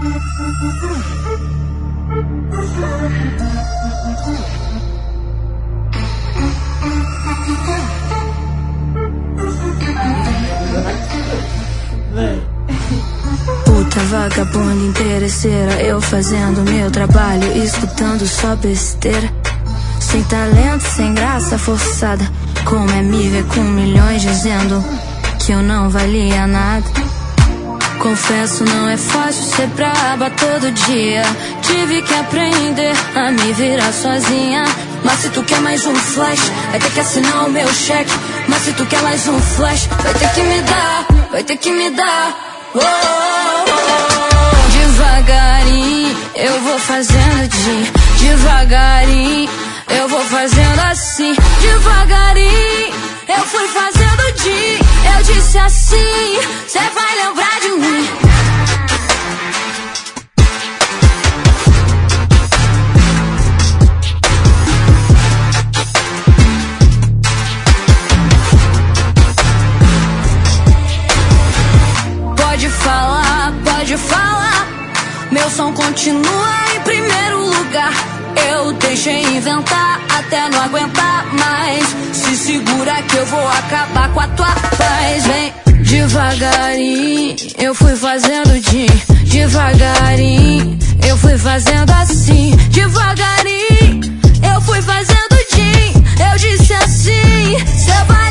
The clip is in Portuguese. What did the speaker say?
Puta vagabunda interesseira, eu fazendo meu trabalho, escutando só besteira. Sem talento, sem graça forçada. Como é me ver com milhões dizendo que eu não valia nada. Confesso, não é fácil ser braba todo dia. Tive que aprender a me virar sozinha. Mas se tu quer mais um flash, vai ter que assinar o meu cheque. Mas se tu quer mais um flash, vai ter que me dar, vai ter que me dar. Oh, oh, oh. Devagarinho eu vou fazendo devagarinho eu vou fazendo assim. Devagarinho eu fui fazendo eu disse assim, cê vai lembrar de mim. Pode falar, meu som continua em primeiro lugar. Eu deixei inventar até não aguentar mais. Se segura que eu vou acabar com a tua paz. Vem devagarinho, eu fui fazendo devagarinho eu fui fazendo assim. Devagarinho eu fui fazendo eu disse assim, cê vai